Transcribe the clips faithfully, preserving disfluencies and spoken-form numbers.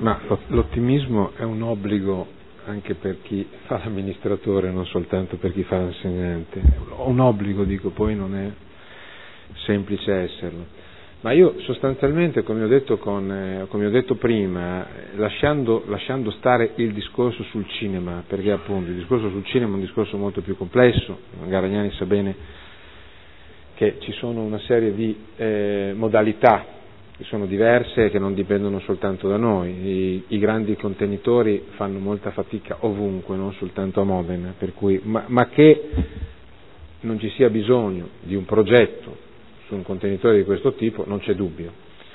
Ma l'ottimismo è un obbligo anche per chi fa l'amministratore, non soltanto per chi fa l'insegnante. Un obbligo, dico, poi non è semplice esserlo. Ma io sostanzialmente, come ho detto, con, eh, come ho detto prima, lasciando, lasciando stare il discorso sul cinema, perché appunto il discorso sul cinema è un discorso molto più complesso, Garagnani sa bene che ci sono una serie di eh, modalità che sono diverse e che non dipendono soltanto da noi. I, i grandi contenitori fanno molta fatica ovunque, non soltanto a Modena, per cui, ma, ma che non ci sia bisogno di un progetto su un contenitore di questo tipo non c'è dubbio.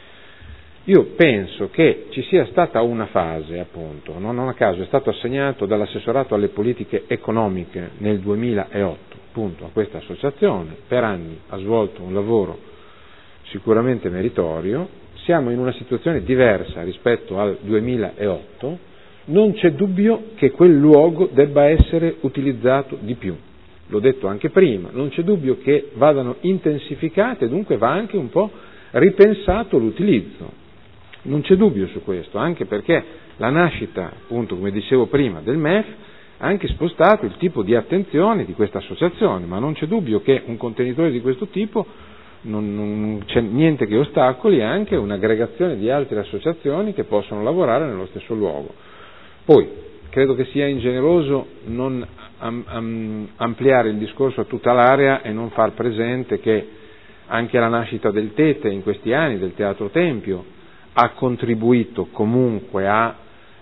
Io penso che ci sia stata una fase, appunto, non a caso è stato assegnato dall'assessorato alle politiche economiche nel duemilaotto, appunto, a questa associazione, per anni ha svolto un lavoro sicuramente meritorio, siamo in una situazione diversa rispetto al duemilaotto, non c'è dubbio che quel luogo debba essere utilizzato di più. L'ho detto anche prima, non c'è dubbio che vadano intensificate, dunque va anche un po' ripensato l'utilizzo. Non c'è dubbio su questo, anche perché la nascita, appunto, come dicevo prima, del M E F ha anche spostato il tipo di attenzione di questa associazione, ma non c'è dubbio che un contenitore di questo tipo non, non c'è niente che ostacoli anche un'aggregazione di altre associazioni che possono lavorare nello stesso luogo. Poi, credo che sia ingeneroso non am, am, ampliare il discorso a tutta l'area e non far presente che anche la nascita del Tete in questi anni, del Teatro Tempio, ha contribuito comunque a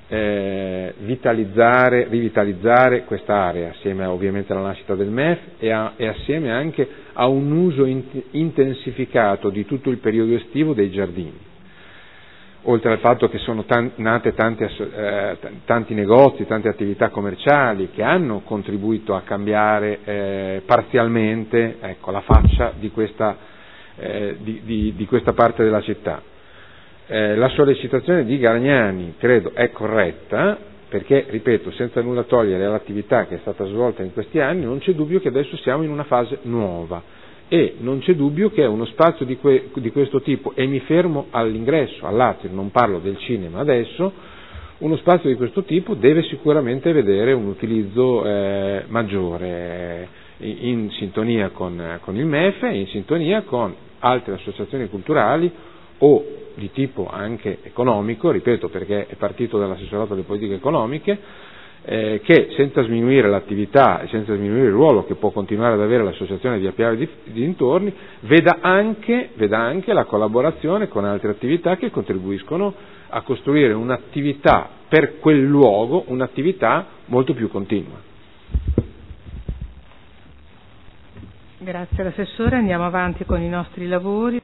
eh, vitalizzare, rivitalizzare quest'area, assieme a, ovviamente alla nascita del M E F e, a, e assieme anche a un uso in, intensificato di tutto il periodo estivo dei giardini. Oltre al fatto che sono tan, nate tanti, eh, tanti negozi, tante attività commerciali che hanno contribuito a cambiare eh, parzialmente, ecco, la faccia di questa, eh, di, di, di questa parte della città. Eh, la sollecitazione di Garagnani credo è corretta, perché, ripeto, senza nulla togliere all'attività che è stata svolta in questi anni, non c'è dubbio che adesso siamo in una fase nuova e non c'è dubbio che uno spazio di, que, di questo tipo, e mi fermo all'ingresso, all'atrio, non parlo del cinema adesso, uno spazio di questo tipo deve sicuramente vedere un utilizzo eh, maggiore, in, in sintonia con, con il M E F e in sintonia con altre associazioni culturali o di tipo anche economico, ripeto, perché è partito dall'assessorato alle politiche economiche, eh, che senza sminuire l'attività e senza sminuire il ruolo che può continuare ad avere l'associazione di Appiave di, di dintorni, veda anche, veda anche la collaborazione con altre attività che contribuiscono a costruire un'attività per quel luogo, un'attività molto più continua. Grazie all'assessore, andiamo avanti con i nostri lavori.